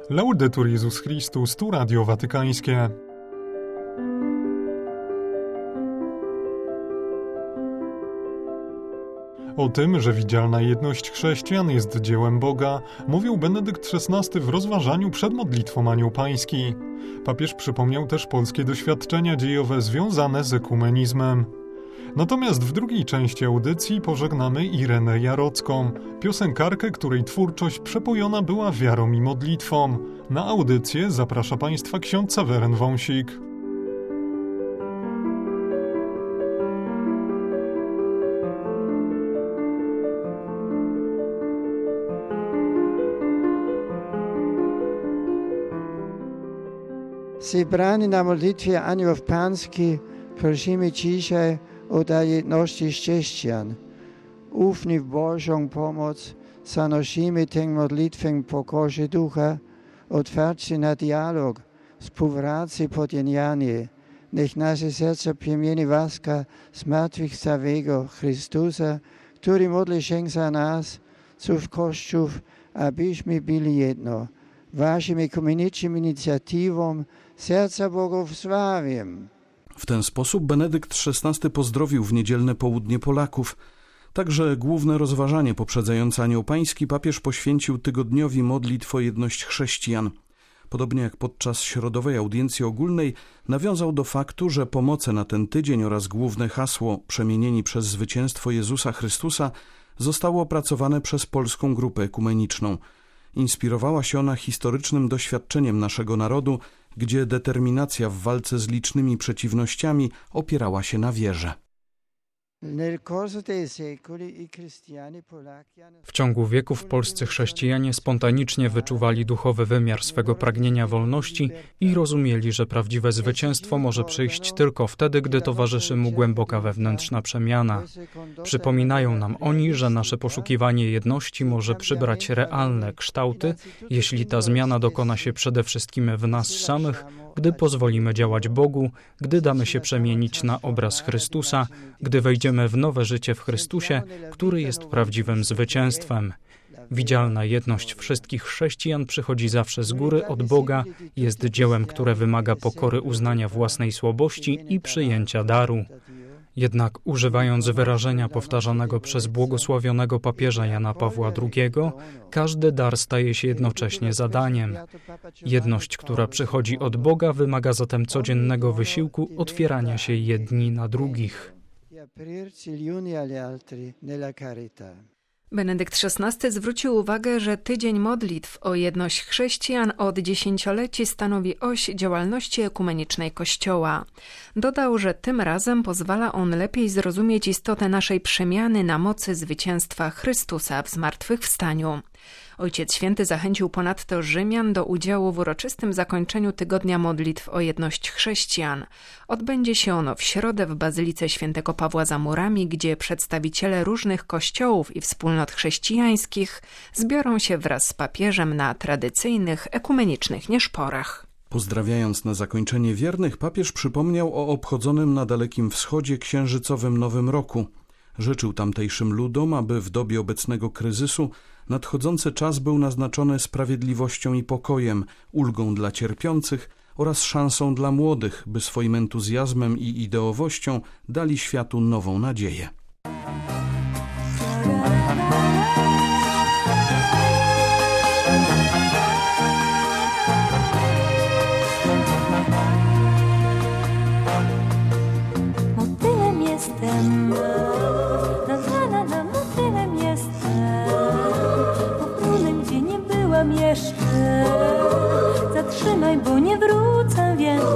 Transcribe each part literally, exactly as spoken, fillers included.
Laudetur Jezus Chrystus, tu Radio Watykańskie. O tym, że widzialna jedność chrześcijan jest dziełem Boga, mówił Benedykt szesnasty w rozważaniu przed modlitwą Anioł Pański. Papież przypomniał też polskie doświadczenia dziejowe związane z ekumenizmem. Natomiast w drugiej części audycji pożegnamy Irenę Jarocką, piosenkarkę, której twórczość przepojona była wiarą i modlitwą. Na audycję zaprasza Państwa ksiądz Seweryn Wąsik. Zebrani na modlitwie Anioł Pański prosimy dzisiaj o dla jedności chrześcijan. Ufni w Bożą pomoc zanosimy tę modlitwę pokorze ducha, otwarci na dialog, współpracę podjęcie. Niech nasze serca przemieni łaska zmartwychwstałego Chrystusa, który modli się za nas, ców Kościół, abyśmy byli jedno. Waszym ekumenicznym inicjatywom serca błogosławię. W ten sposób Benedykt szesnasty pozdrowił w niedzielne południe Polaków. Także główne rozważanie poprzedzające Anioł Pański papież poświęcił tygodniowi modlitw o jedność chrześcijan. Podobnie jak podczas środowej audiencji ogólnej nawiązał do faktu, że pomoce na ten tydzień oraz główne hasło przemienieni przez zwycięstwo Jezusa Chrystusa zostało opracowane przez polską grupę ekumeniczną. Inspirowała się ona historycznym doświadczeniem naszego narodu, gdzie determinacja w walce z licznymi przeciwnościami opierała się na wierze. W ciągu wieków polscy chrześcijanie spontanicznie wyczuwali duchowy wymiar swego pragnienia wolności i rozumieli, że prawdziwe zwycięstwo może przyjść tylko wtedy, gdy towarzyszy mu głęboka wewnętrzna przemiana. Przypominają nam oni, że nasze poszukiwanie jedności może przybrać realne kształty, jeśli ta zmiana dokona się przede wszystkim w nas samych, gdy pozwolimy działać Bogu, gdy damy się przemienić na obraz Chrystusa, gdy wejdziemy w nowe życie w Chrystusie, który jest prawdziwym zwycięstwem. Widzialna jedność wszystkich chrześcijan przychodzi zawsze z góry od Boga, jest dziełem, które wymaga pokory uznania własnej słabości i przyjęcia daru. Jednak używając wyrażenia powtarzanego przez błogosławionego papieża Jana Pawła drugiego, każdy dar staje się jednocześnie zadaniem. Jedność, która przychodzi od Boga, wymaga zatem codziennego wysiłku otwierania się jedni na drugich. Benedykt szesnasty zwrócił uwagę, że tydzień modlitw o jedność chrześcijan od dziesięcioleci stanowi oś działalności ekumenicznej Kościoła. Dodał, że tym razem pozwala on lepiej zrozumieć istotę naszej przemiany na mocy zwycięstwa Chrystusa w zmartwychwstaniu. Ojciec Święty zachęcił ponadto Rzymian do udziału w uroczystym zakończeniu Tygodnia Modlitw o jedność chrześcijan. Odbędzie się ono w środę w Bazylice Świętego Pawła za murami, gdzie przedstawiciele różnych kościołów i wspólnot chrześcijańskich zbiorą się wraz z papieżem na tradycyjnych, ekumenicznych nieszporach. Pozdrawiając na zakończenie wiernych, papież przypomniał o obchodzonym na Dalekim Wschodzie księżycowym Nowym Roku. Życzył tamtejszym ludom, aby w dobie obecnego kryzysu nadchodzący czas był naznaczony sprawiedliwością i pokojem, ulgą dla cierpiących oraz szansą dla młodych, by swoim entuzjazmem i ideowością dali światu nową nadzieję. Motylem jestem, nazwana na motylem jestem, popłynę gdzie nie byłam jeszcze, zatrzymaj, bo nie wrócę więcej.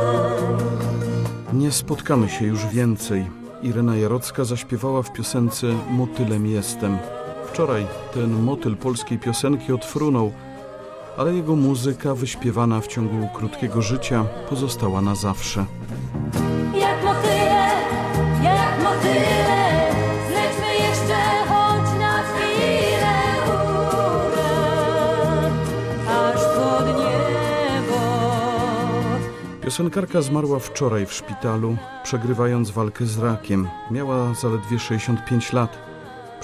Nie spotkamy się już więcej. Irena Jarocka zaśpiewała w piosence Motylem jestem. Wczoraj ten motyl polskiej piosenki odfrunął, ale jego muzyka wyśpiewana w ciągu krótkiego życia pozostała na zawsze. Jak motyle, jak motyle, zlećmy jeszcze choć na chwilę górę, aż pod niebo. Piosenkarka zmarła wczoraj w szpitalu, przegrywając walkę z rakiem. Miała zaledwie sześćdziesiąt pięć lat.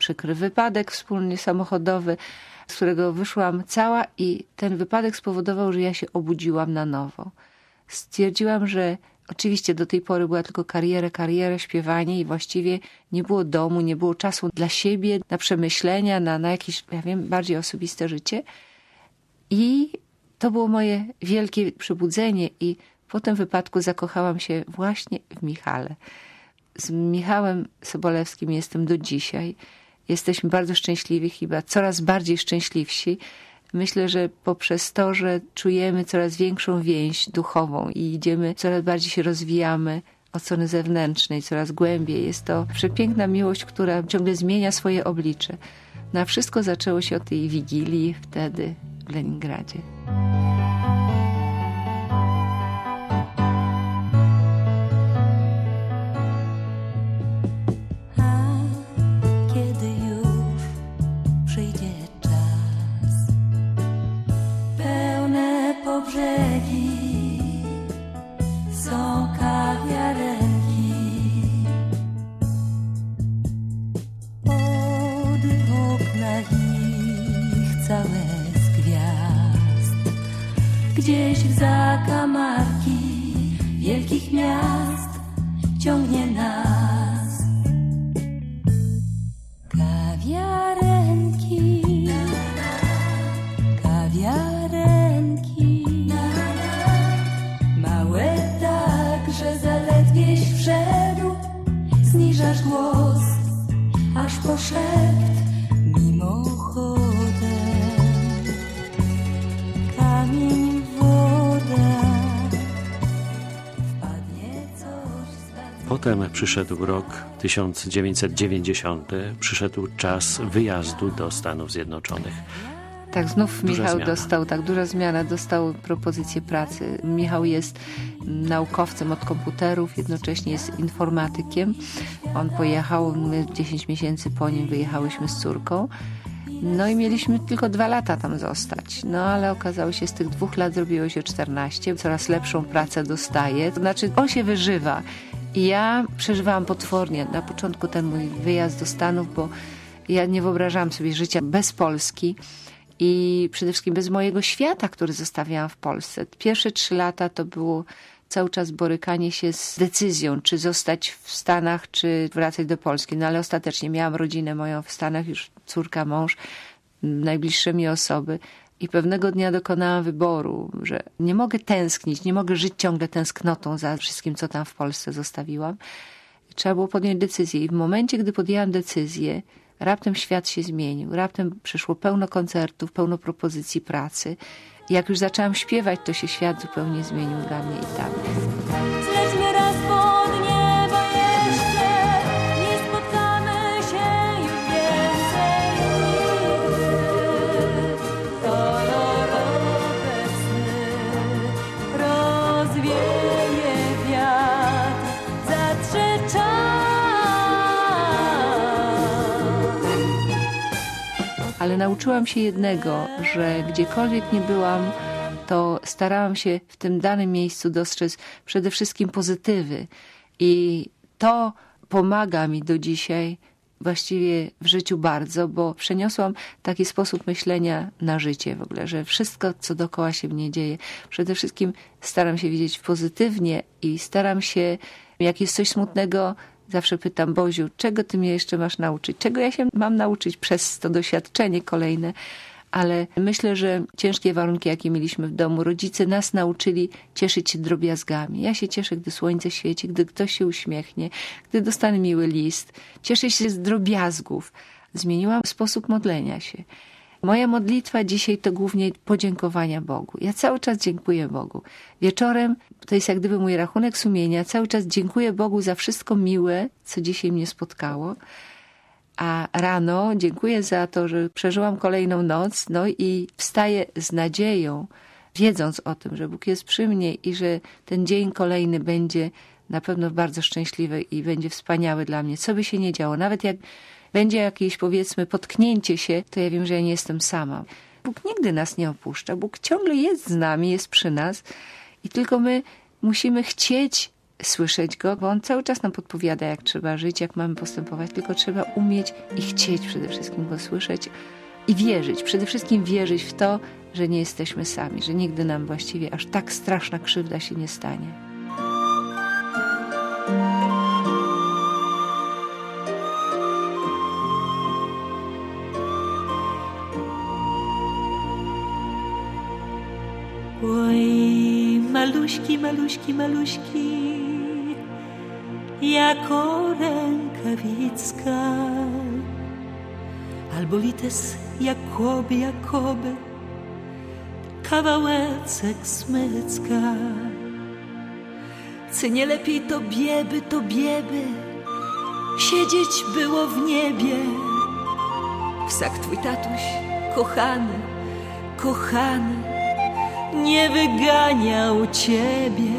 przykry wypadek wspólnie samochodowy, z którego wyszłam cała i ten wypadek spowodował, że ja się obudziłam na nowo. Stwierdziłam, że oczywiście do tej pory była tylko kariera, kariera, śpiewanie i właściwie nie było domu, nie było czasu dla siebie, na przemyślenia, na, na jakieś, ja wiem, bardziej osobiste życie. I to było moje wielkie przebudzenie i po tym wypadku zakochałam się właśnie w Michale. Z Michałem Sobolewskim jestem do dzisiaj. Jesteśmy bardzo szczęśliwi, chyba coraz bardziej szczęśliwsi. Myślę, że poprzez to, że czujemy coraz większą więź duchową i idziemy, coraz bardziej się rozwijamy od strony zewnętrznej, coraz głębiej. Jest to przepiękna miłość, która ciągle zmienia swoje oblicze. Na wszystko zaczęło się od tej wigilii wtedy w Leningradzie. Brzegi są kawiarenki, oddech w oknach ich całe z gwiazd. Gdzieś w zakamarki wielkich miast ciągnie nas kawiarenki, kawiarenki. Zniżasz głos, aż po szept mimochodem. Kamień w wodę wpadnie coś z bardzo... Potem przyszedł rok tysiąc dziewięćset dziewięćdziesiąty, przyszedł czas wyjazdu do Stanów Zjednoczonych. Tak, znów Duża Michał zmiana. dostał, tak, duża zmiana, dostał propozycję pracy. Michał jest naukowcem od komputerów, jednocześnie jest informatykiem. On pojechał, my dziesięć miesięcy po nim wyjechałyśmy z córką. No i mieliśmy tylko dwa lata tam zostać. No ale okazało się, z tych dwóch lat zrobiło się czternaście. Coraz lepszą pracę dostaje. To znaczy, on się wyżywa. I ja przeżywałam potwornie na początku ten mój wyjazd do Stanów, bo ja nie wyobrażałam sobie życia bez Polski. I przede wszystkim bez mojego świata, który zostawiałam w Polsce. Pierwsze trzy lata to było cały czas borykanie się z decyzją, czy zostać w Stanach, czy wracać do Polski. No ale ostatecznie miałam rodzinę moją w Stanach, już córka, mąż, najbliższe mi osoby. I pewnego dnia dokonałam wyboru, że nie mogę tęsknić, nie mogę żyć ciągle tęsknotą za wszystkim, co tam w Polsce zostawiłam. Trzeba było podjąć decyzję. I w momencie, gdy podjęłam decyzję, raptem świat się zmienił. Raptem przyszło pełno koncertów, pełno propozycji pracy. I jak już zaczęłam śpiewać, to się świat zupełnie zmienił dla mnie i tam. Zlećmy raz pod niebo jeszcze, nie spotkamy się już więcej nigdy. Kolorowe sny rozwieje wiatr, zatrze czas. Ale nauczyłam się jednego, że gdziekolwiek nie byłam, to starałam się w tym danym miejscu dostrzec przede wszystkim pozytywy. I to pomaga mi do dzisiaj właściwie w życiu bardzo, bo przeniosłam taki sposób myślenia na życie w ogóle, że wszystko, co dookoła się mnie dzieje, przede wszystkim staram się widzieć pozytywnie i staram się, jak jest coś smutnego, zawsze pytam: Boziu, czego ty mnie jeszcze masz nauczyć? Czego ja się mam nauczyć przez to doświadczenie kolejne? Ale myślę, że ciężkie warunki, jakie mieliśmy w domu, rodzice nas nauczyli cieszyć się drobiazgami. Ja się cieszę, gdy słońce świeci, gdy ktoś się uśmiechnie, gdy dostanę miły list. Cieszę się z drobiazgów. Zmieniłam sposób modlenia się. Moja modlitwa dzisiaj to głównie podziękowania Bogu. Ja cały czas dziękuję Bogu. Wieczorem, to jest jak gdyby mój rachunek sumienia, cały czas dziękuję Bogu za wszystko miłe, co dzisiaj mnie spotkało. A rano dziękuję za to, że przeżyłam kolejną noc, no i wstaję z nadzieją, wiedząc o tym, że Bóg jest przy mnie i że ten dzień kolejny będzie na pewno bardzo szczęśliwy i będzie wspaniały dla mnie. Co by się nie działo, nawet jak będzie jakieś, powiedzmy, potknięcie się, to ja wiem, że ja nie jestem sama. Bóg nigdy nas nie opuszcza. Bóg ciągle jest z nami, jest przy nas i tylko my musimy chcieć słyszeć go, bo on cały czas nam podpowiada, jak trzeba żyć, jak mamy postępować, tylko trzeba umieć i chcieć przede wszystkim go słyszeć i wierzyć. Przede wszystkim wierzyć w to, że nie jesteśmy sami, że nigdy nam właściwie aż tak straszna krzywda się nie stanie. Oj, maluśki, maluśki, maluśki, jako rękawicka, albo lites Jakoby, Jakoby, kawałeczek smycka. Czy nie lepiej tobieby, tobieby, siedzieć było w niebie? Wsak twój tatuś, kochany, kochany, nie wyganiał ciebie.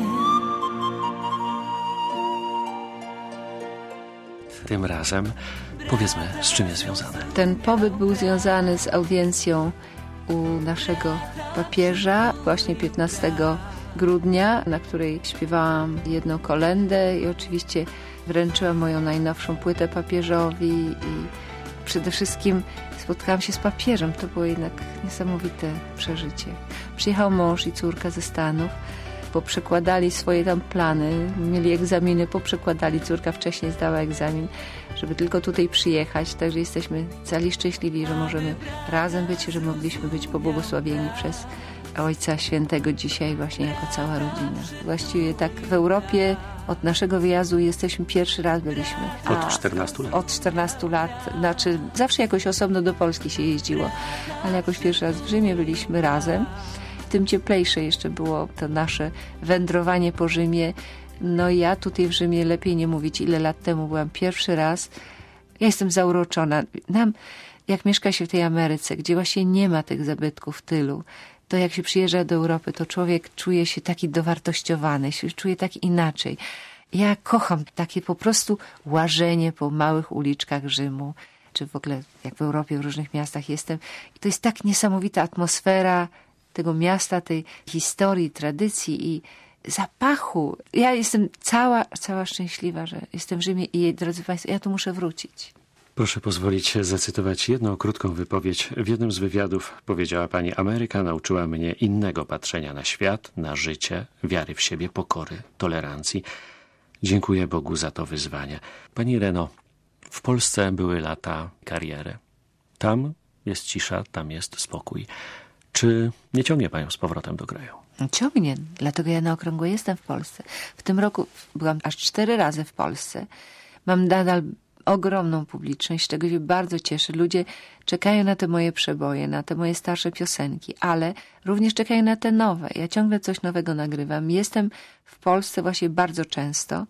Tym razem powiedzmy, z czym jest związane. Ten pobyt był związany z audiencją u naszego papieża właśnie piętnastego grudnia, na której śpiewałam jedną kolędę i oczywiście wręczyłam moją najnowszą płytę papieżowi i przede wszystkim spotkałam się z papieżem. To było jednak niesamowite przeżycie. Przyjechał mąż i córka ze Stanów, poprzekładali swoje tam plany, mieli egzaminy, poprzekładali, córka wcześniej zdała egzamin, żeby tylko tutaj przyjechać, także jesteśmy cali szczęśliwi, że możemy razem być, że mogliśmy być pobłogosławieni przez Ojca Świętego dzisiaj właśnie jako cała rodzina. Właściwie tak w Europie od naszego wyjazdu jesteśmy pierwszy raz byliśmy. Od czternastu lat? Od czternastu lat. Znaczy zawsze jakoś osobno do Polski się jeździło, ale jakoś pierwszy raz w Rzymie byliśmy razem. Tym cieplejsze jeszcze było to nasze wędrowanie po Rzymie. No ja tutaj w Rzymie, lepiej nie mówić, ile lat temu byłam pierwszy raz. Ja jestem zauroczona. Nam, jak mieszka się w tej Ameryce, gdzie właśnie nie ma tych zabytków tylu, to jak się przyjeżdża do Europy, to człowiek czuje się taki dowartościowany, się czuje tak inaczej. Ja kocham takie po prostu łażenie po małych uliczkach Rzymu, czy w ogóle jak w Europie, w różnych miastach jestem. I to jest tak niesamowita atmosfera tego miasta, tej historii, tradycji i zapachu. Ja jestem cała, cała szczęśliwa, że jestem w Rzymie i drodzy Państwo, ja tu muszę wrócić. Proszę pozwolić zacytować jedną krótką wypowiedź. W jednym z wywiadów powiedziała pani: Ameryka nauczyła mnie innego patrzenia na świat, na życie, wiary w siebie, pokory, tolerancji. Dziękuję Bogu za to wyzwanie. Pani Ireno, w Polsce były lata kariery. Tam jest cisza, tam jest spokój. Czy nie ciągnie panią z powrotem do kraju? Ciągnie, dlatego ja na okrągło jestem w Polsce. W tym roku byłam aż cztery razy w Polsce. Mam nadal ogromną publiczność, z czego się bardzo cieszę. Ludzie czekają na te moje przeboje, na te moje starsze piosenki, ale również czekają na te nowe. Ja ciągle coś nowego nagrywam. Jestem w Polsce właśnie bardzo często.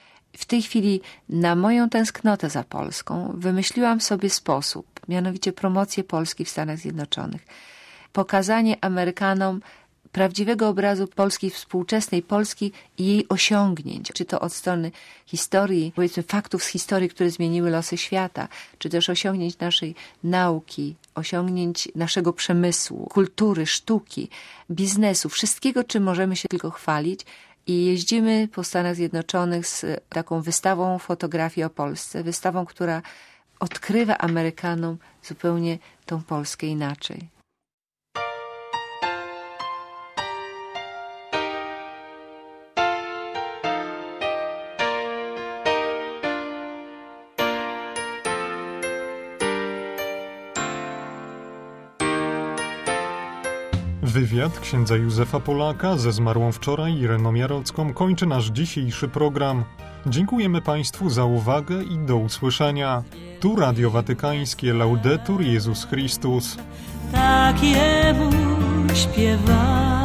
W tej chwili na moją tęsknotę za Polską wymyśliłam sobie sposób, mianowicie promocję Polski w Stanach Zjednoczonych. Pokazanie Amerykanom prawdziwego obrazu Polski, współczesnej Polski i jej osiągnięć, czy to od strony historii, powiedzmy faktów z historii, które zmieniły losy świata, czy też osiągnięć naszej nauki, osiągnięć naszego przemysłu, kultury, sztuki, biznesu, wszystkiego, czym możemy się tylko chwalić. I jeździmy po Stanach Zjednoczonych z taką wystawą fotografii o Polsce, wystawą, która odkrywa Amerykanom zupełnie tą Polskę inaczej. Wywiad księdza Józefa Polaka ze zmarłą wczoraj Ireną Jarocką kończy nasz dzisiejszy program. Dziękujemy Państwu za uwagę i do usłyszenia. Tu Radio Watykańskie Laudetur Jezus Chrystus. Tak Jemu śpiewam.